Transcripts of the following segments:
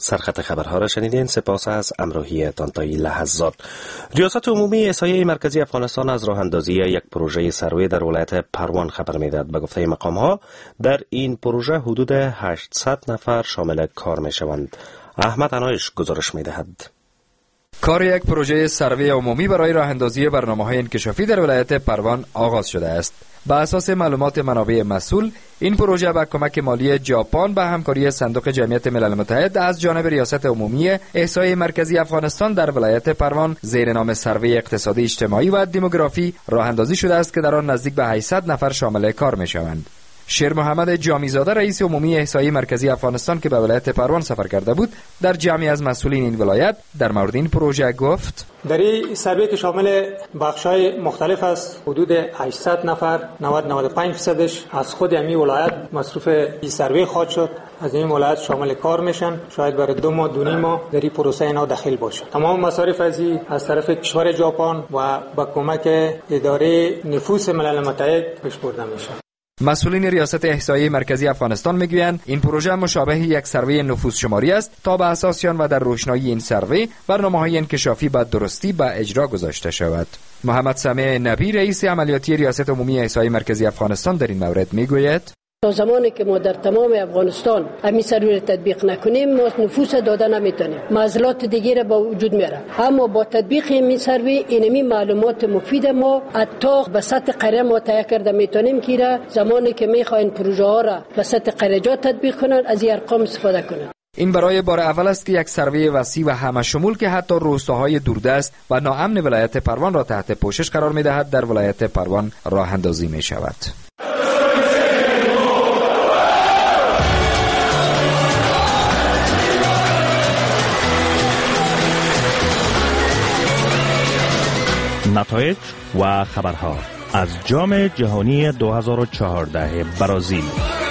سرخط خبرها را شنیدین. سپاس از همراهی تان تا این لحظات. ریاست عمومی احصایه مرکزی افغانستان از راه اندازی یک پروژه سروی در ولایت پروان خبر میدهد. به گفته مقام‌ها در این پروژه حدود 800 نفر شامل کار میشوند. احمد عنایش گزارش میدهد. کار یک پروژه سروی عمومی برای راه اندازی برنامه‌های انکشافی در ولایت پروان آغاز شده است. بر اساس معلومات منابع مسئول، این پروژه با کمک مالی ژاپن به همکاری صندوق جمعیت ملل متحد از جانب ریاست عمومی احصایه مرکزی افغانستان در ولایت پروان زیر نام سروی اقتصادی اجتماعی و دموگرافی راه اندازی شده است که در آن نزدیک به 800 نفر شامل کار می‌شوند. شیر محمد جامیزاده رئیس عمومی احصایه مرکزی افغانستان که به ولایت پروان سفر کرده بود، در جمعی از مسئولین این ولایت در مورد این پروژه گفت: در این سروی که شامل بخش‌های مختلف است، حدود 800 نفر 95%ش از خود همین ولایت مصروف این سروی خواهد شد. از این ولایت شامل کار میشن، شاید برای 2 ماه 2.5 ماه در این پروسه اینا داخل باشه. تمام مصارف از طرف کشور ژاپن و با کمک اداره نفوس ملل متحد پیش برده میشه. مسئولین ریاست احصایه مرکزی افغانستان میگویند این پروژه مشابه یک سروی نفوس شماری است تا به اساس آن و در روشنایی این سروی برنامه‌های انکشافی به درستی به اجرا گذاشته شود. محمد سمیع نبی رئیس عملیاتی ریاست عمومی احصایه مرکزی افغانستان در این مورد میگوید: تا زمانی که ما در تمام افغانستان همین سروی را تطبیق نکنیم، ما نفوس داده نمیتونیم. معضلات دیگه با وجود میاره. اما با تطبیق این سروی اینمی معلومات مفید ما حتی به سطح قریه ما تهیه کرده میتونیم که زمانی که میخواین پروژه ها را به سطح قریجات تطبیق کنن از این ارقام استفاده کنن. این برای بار اول است که یک سروی وسیع و همه شمول که حتی روستاهای دوردست و ناامن ولایت پروان را تحت پوشش قرار میدهد در ولایت پروان راه اندازی می شود. نتایج و خبرها از جام جهانی 2014 برزیل.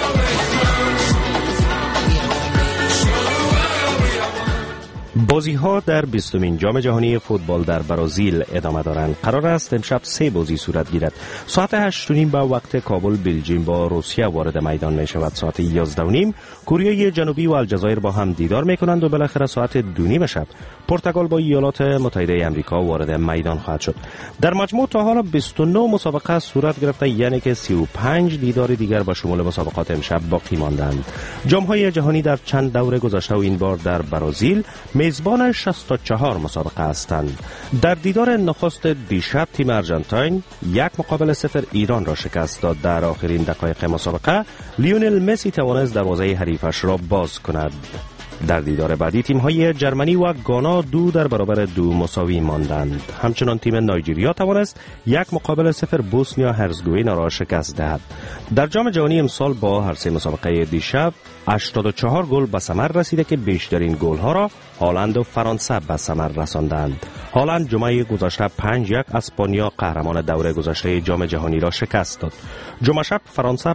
بازی‌ها در 20مین جام جهانی فوتبال در برزیل ادامه دارند. قرار است امشب 3 بازی صورت گیرد. ساعت 8:30 به وقت کابل بلژیم با روسیه وارد میدان می شود. ساعت 11:30 کره جنوبی و الجزایر با هم دیدار می کنند و بالاخره ساعت 2:30 شب پرتغال با ایالات متحده آمریکا وارد میدان خواهد شد. در مجموع تا حالا 29 مسابقه صورت گرفته، یعنی که 35 دیدار دیگر با شمول مسابقات امشب باقی ماندند. جام‌های جهانی در چند دوره گذشته و این بار در برزیل میزبان 64 مسابقه هستند. در دیدار نخست دیشب تیم ارژانتین 1-0 ایران را شکست داد. در آخرین دقایق مسابقه لیونل مسی توانست دروازه حریفش را باز کند. در دیدار بعدی تیم‌های جرمنی و گانا 2-2 مساوی ماندند. همچنان تیم نایجریا توانست 1-0 بوسنیا هرزگوینه را شکست دهد. در جام جهانی امسال با هر 3 مسابقه دیشب 84 گل به ثمر رسیده که بیشترین گل‌ها را هالند و فرانسه به ثمر رساندند. هالند جمعه گذشته 5-1 اسپانیا قهرمان دوره گذشته جام جهانی را شکست داد. جمعه شب فرانسه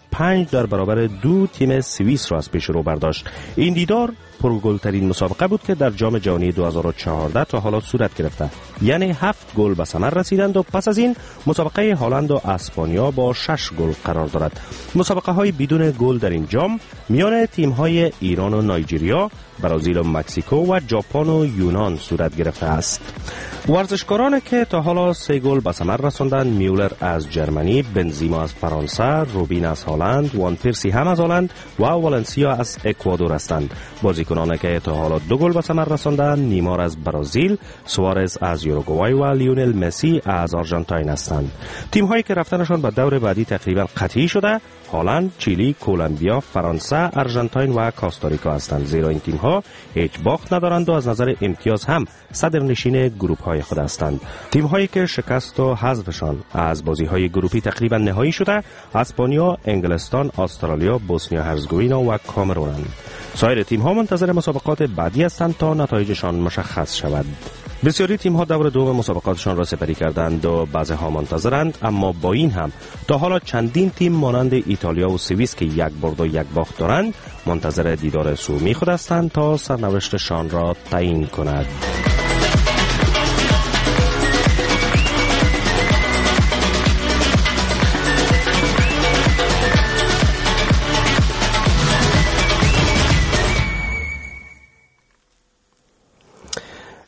5-2 تیم سوئیس را از پیش رو برداشت. این دیدار پرگل‌ترین مسابقه بود که در جام جهانی 2014 تا حالا صورت گرفته، یعنی 7 گل به ثمر رسیدند و پس از این مسابقه هالند و اسپانیا با 6 گل قرار دارد. مسابقه های بدون گل در این جام میان تیم‌های ایران و نایجریا، برزیل و مکزیکو و ژاپن و یونان صورت گرفته است. ورزشکارانی که تا حالا 3 گل به ثمر رساندند میولر از جرمنی، بنزیما از فرانسه، روبین از هلند، وان پیرسی هم از هلند و والنسیا از اکوادور هستند. بازیکنانی که تا حالا 2 گل به ثمر رساندند نیمار از برزیل، سوارز از یوروگوئه و لیونل مسی از آرژانتین هستند. تیم‌هایی که رفتنشان به دور بعدی تقریبا قطعی شده هلند، چیلی، کلمبیا، فرانسه، آرژانتین و کاستاریکا هستند، زیرا این تیم‌ها هیچ باخت ندارند و از نظر امتیاز هم صدرنشین گروه‌های خود هستند. تیم‌هایی که شکست و حذفشان از بازی‌های گروهی تقریبا نهایی شده اسپانیا، انگلستان، استرالیا، بوسنیا هرزگوینا و کامرونند. سایر تیم‌ها منتظر مسابقات بعدی هستند تا نتایجشان مشخص شود. بسیاری تیم‌ها دور دوم مسابقاتشان را سپری کردند و بعضی‌ها منتظرند، اما با این هم تا حالا چندین تیم مانند ایتالیا و سوئیس که 1 برد و 1 باخت دارند منتظر دیدار سومی خود هستند تا سرنوشتشان را تعیین کند.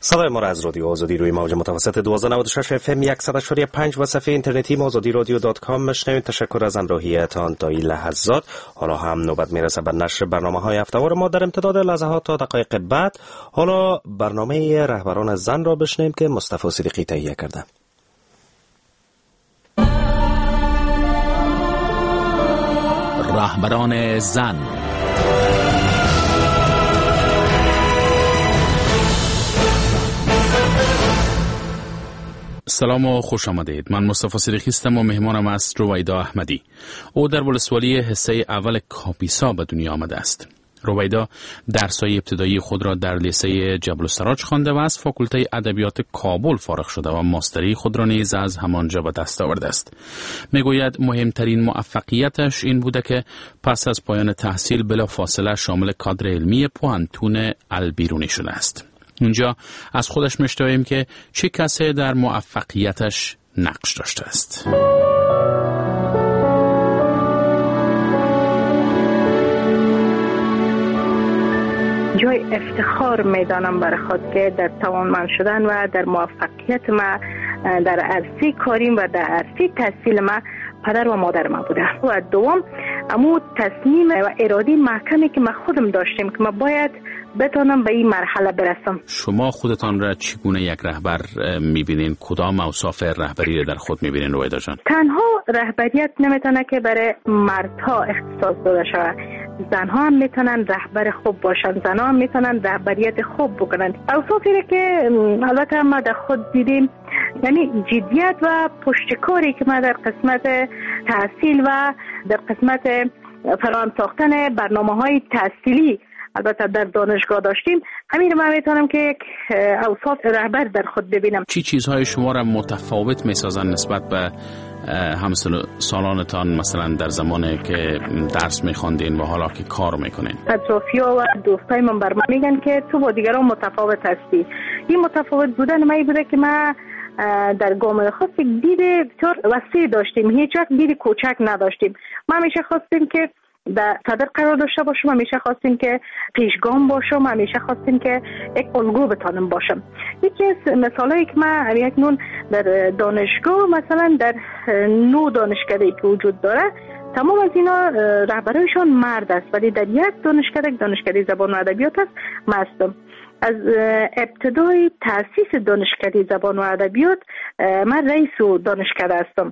صدای ما را از رادیو آزادی روی موج متوسط 1296 FM 100.5 و صفحه اینترنتی azadiradio.com میشنوید. تشکر از همراهیتان تا این لحظات. حالا هم نوبت میرسه به نشر برنامه‌های هفته‌وار ما در امتداد لحظات تا دقایق بعد. حالا برنامه رهبران زن را بشنویم که مصطفی صدیقی تهیه کرده. رهبران زن. سلام و خوش آمدید. من مصطفی صدیقی هستم و مهمانم است رویدا احمدی. او در ولسوالی حصه اول کاپیسا به دنیا آمده است. رویدا درس‌های ابتدایی خود را در لیسه جبل السراج خوانده و از فاکولته ادبیات کابل فارغ شده و ماستری خود را نیز از همانجا به دست آورده است. میگوید مهمترین موفقیتش این بوده که پس از پایان تحصیل بلافاصله شامل کادر علمی پوهنتون البیرونی شده است. اینجا از خودش میشنویم که چه کسی در موفقیتش نقش داشته است. جای افتخار میدانم برای خود که در توانمند شدن و در موفقیت ما در عرصه کاریم و در عرصه تحصیل ما پدر و مادر ما بوده. و دوم امو تصمیم و اراده محکمی که ما خودم داشتیم که ما باید بتونم به این مرحله برسم. شما خودتان را چگونه یک رهبر میبینین؟ کدام اوصاف رهبری را در خود میبینین رویدا جان؟ تنها رهبریت نمیتونه که برای مردها اختصاص داده شود. زنها هم میتونن رهبر خوب باشن، زنها هم میتونن رهبریت خوب بکنن. اوصافی را که البته ما در خود دیدیم، یعنی جدیت و پشتکاری که ما در قسمت تحصیل و در قسمت فراهم ساختن برنامه‌های تحصیلی البته در دانشگاه داشتیم، همین رو من میتونم که یک اوصاف رهبر در خود ببینم. چی چیزهای شما را متفاوت میسازن نسبت به همسالانتان، مثلا در زمانی که درس میخواندین و حالا که کار میکنین؟ اطرافی‌ها و دوستای من بر من میگن که تو با دیگران متفاوت هستی. این متفاوت بودن من بوده که من در گام خاص یک دید بسیار وسیع داشتیم، هیچ وقت دید کوچک نداشتیم. ما همیشه خواستیم که در صدر قرار داشته باشم، همیشه خواستیم که پیشگام باشم، همیشه خواستیم که یک الگو بتانم باشم. یکی از مثالایی که من اکنون در دانشگاه، مثلا در 9 دانشکده‌ای که وجود داره، تمام از اینا رهبرایشان مرد است، ولی در یک دانشکده زبان و ادبیات است هستم. از ابتدای تأسیس دانشکده زبان و ادبیات من رئیس دانشکده هستم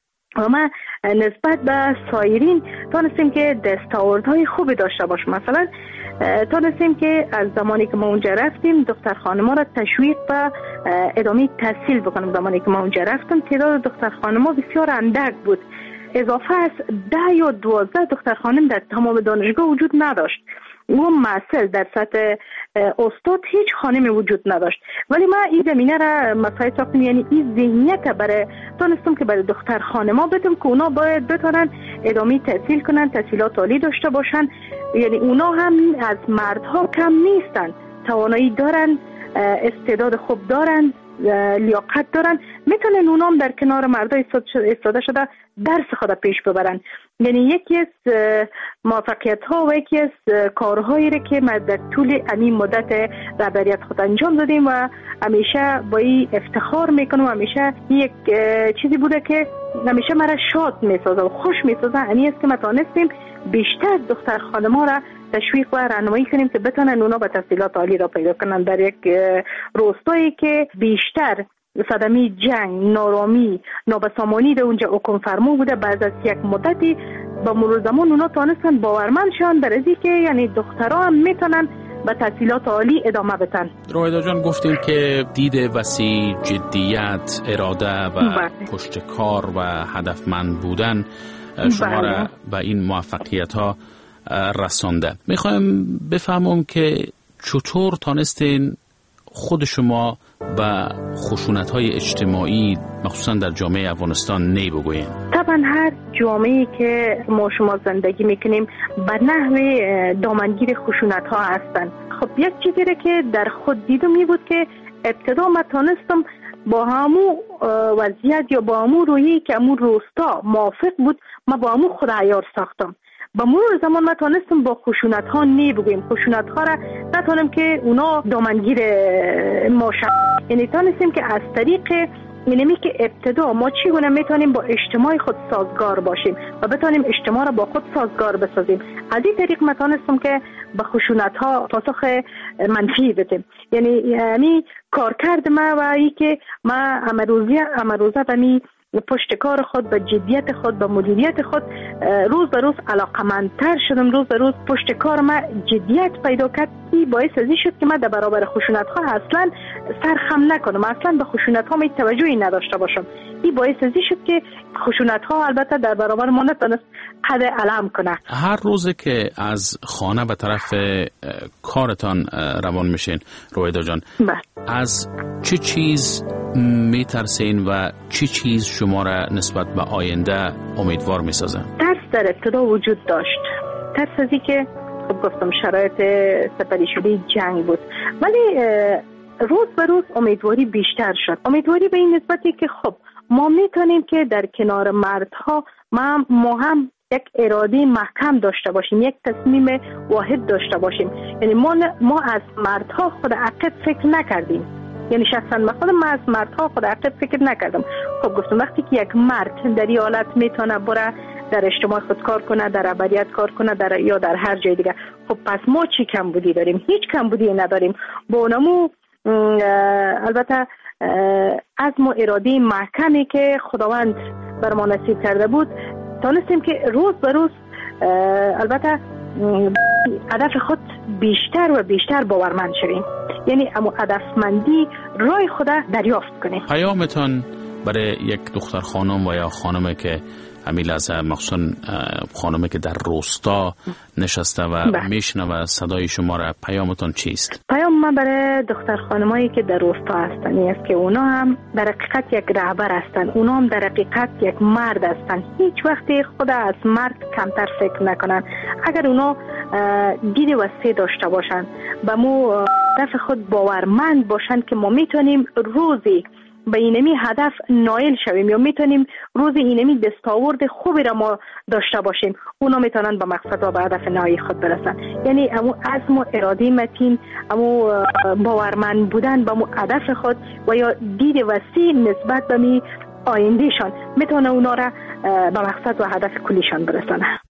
و ما نسبت به سایرین تانستیم که دستاوردهای خوبی داشته باشیم. مثلا تانستیم که از زمانی که ما اونجا رفتیم دختر خانم‌ها را تشویق به ادامه تحصیل بکنیم. زمانی که ما اونجا رفتم تعداد دختر خانم‌ها بسیار اندک بود، اضافه از 10 یا 12 دختر خانم در تمام دانشگاه وجود نداشت. اون محصل در سطح استاد هیچ خانمی وجود نداشت، ولی ما این زمینه را مساعد ساختیم، یعنی این ذهنیت برای تونستم که برای دختر خانم‌ها بدم که اونا باید بتونن ادامه تحصیل کنن، تحصیلات عالی داشته باشن، یعنی اونا هم از مردها کم نیستن، توانایی دارن، استعداد خوب دارن، لیاقت دارن، میتونن اونا هم در کنار مردها استفاده شده درس خود پیش ببرن. یعنی یکی از موفقیت ها و یکی از کارهایی را که ما در طول این مدت رهبریت خود انجام دادیم و همیشه با این افتخار میکنم، همیشه یک چیزی بوده که همیشه مرا شاد میسازه و خوش میسازه، یعنی است که ما تانستیم بیشتر دختر خانم‌ها را تشویق و راهنمایی کنیم که بتونن اونا به تحصیلات عالی را پیدا کنن در یک روستایی که بیشتر صدمه جنگ، نارامی، نابسامانی در اونجا حکم فرما بوده. بعد از یک مدتی با مرور زمان اونا تانستن باورمند شدن در اینکه که یعنی دخترها هم میتونن به تحصیلات عالی ادامه بدن. رویدا جان گفتیم که دید وسیع، جدیت، اراده و پشت کار و هدفمند بودن شما را به این موفقیت ها رسانده. میخوایم بفهمم که چطور تانستین خود شما به خشونت‌های اجتماعی مخصوصا در جامعه افغانستان نی بگوین؟ طبعا هر جامعه‌ای که ما شما زندگی میکنیم به نحو دامنگیر خشونت‌ها هستن. خب یک چیزی را که در خود دیدم می بود که ابتدا من تانستم با همون وضعیت یا با همون رویی که همون روستا موافق بود، ما با همون خود عیار ساختم. با مرور زمان ما تانستم با خشونت ها نی بگویم، خشونت ها را نه نتونیم که اونا دامنگیر ما شد. یعنی تانستیم که از طریق اینمی که ابتدا ما چگونه میتونیم با اجتماع خود سازگار باشیم و بتونیم اجتماع را با خود سازگار بسازیم. از این طریق ما تانستیم که به خشونت ها پاسخ منفی بدیم. یعنی همین کارکرد ما و ای که ما امروزه به پشت کار خود، به جدیت خود، به مدیریت خود روز به روز علاقمندتر شدم. روز به روز پشت کار ما جدیت پیدا کرد. این باعث ازی شد که من در برابر خشونت ها اصلا سرخم نکنم، اصلا به خشونت ها توجهی نداشته باشم. این باعث ازی شد که خشونت ها البته در برابر ما نتونست قد علم کنه. هر روزه که از خانه به طرف کارتان روان میشین رویدا جان، از چه چیز میترسین و چه چیز شما را نسبت به آینده امیدوار میسازه؟ ترس در ابتدا وجود داشت. ترس ازی که خب گفتم شرایط سپری شده جنگ بود، ولی روز به روز امیدواری بیشتر شد. امیدواری به این نسبتی که خب ما میتونیم که در کنار مردها ما هم یک اراده محکم داشته باشیم، یک تصمیم واحد داشته باشیم. یعنی ما از مردها خود عقب فکر نکردیم. یعنی شخصا من از مردها خود عقب فکر نکردم. خب گفتم وقتی که یک مرد در این حالت میتونه بره در اجتماع خود کار کنه، در ابریت کار کنه، یا در هر جای دیگه، خب پس ما چی کمبودی داریم؟ هیچ کمبودی نداریم. با اونمو البته از ما اراده محکمی که خداوند بر ما نصیب کرده بود تانستیم که روز به روز البته هدف خود بیشتر و بیشتر باورمند شویم. یعنی اما هدفمندی راه خود دریافت کنیم. پیامتان برای یک دختر خانم و یا خانمی که همین لحظه، مخصوصا خانمی که در روستا نشسته و میشنوه صدای شما را، پیامتان چیست؟ پیام من برای دختر خانمایی که در روستا هستن این است که اونا هم در حقیقت یک رهبر هستن، اونا هم در حقیقت یک مرد هستن. هیچ وقتی خود از مرد کمتر فکر نکنن. اگر اونا دید وسیع داشته باشن، به مو هدف خود باورمند باشن که ما میتونیم روزی به اینمی هدف نائل شویم یا میتونیم روز اینمی دستاورد خوبی را ما داشته باشیم، اونا میتونن به مقصد و به هدف نهایی خود برسن. یعنی امو عزم و اراده متین، امو باورمند بودن به امو هدف خود و یا دید وسیع نسبت به می آیندهشان میتونه اونا را به مقصد و هدف کلیشان برسانه.